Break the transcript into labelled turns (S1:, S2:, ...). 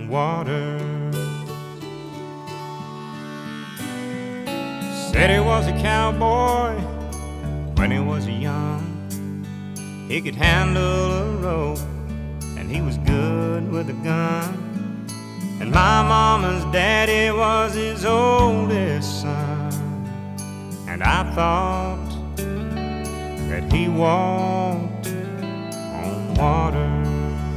S1: on water. Said he was a cowboy when he was young. He could handle a rope and he was good with a gun. And my mama's daddy was his oldest son. And I thought that he walked on water.